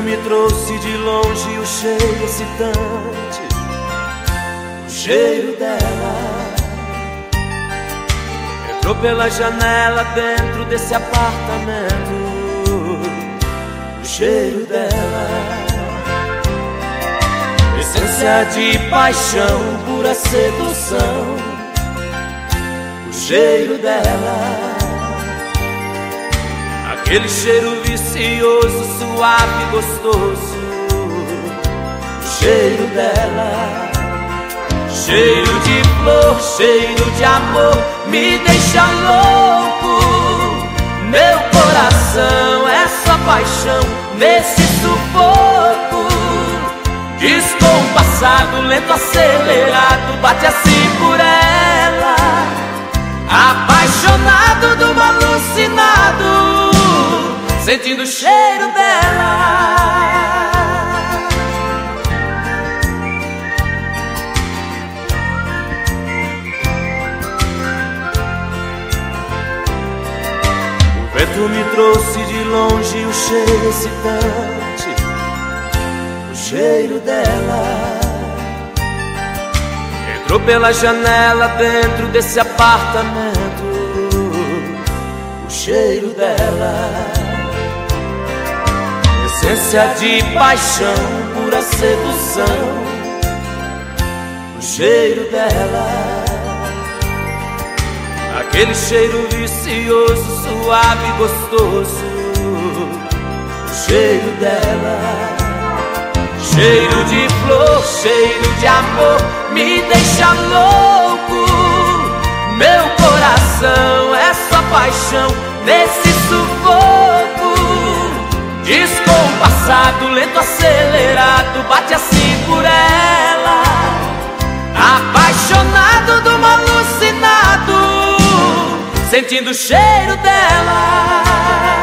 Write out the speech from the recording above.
me trouxe de longe o cheiro excitante, o cheiro dela. Entrou pela janela dentro desse apartamento, o cheiro dela. Essência de paixão, pura sedução, o cheiro dela. Aquele cheiro vicioso, suave e gostoso, o cheiro dela. Cheiro de flor, cheiro de amor, me deixa louco. Meu coração é só paixão nesse sufoco. Descompassado, lento, acelerado, bate assim por ela. Apaixonado, do alucinado, sentindo o cheiro dela. O vento me trouxe de longe o cheiro excitante, o cheiro dela. Entrou pela janela dentro desse apartamento, o cheiro dela. Essência de paixão, pura sedução, o cheiro dela. Aquele cheiro vicioso, suave e gostoso, o cheiro dela. Cheiro de flor, cheiro de amor, me deixa louco. Meu coração é só paixão nesse sufoco. Descompassado, lento, acelerado, bate assim por ela. Apaixonado, do alucinado, sentindo o cheiro dela.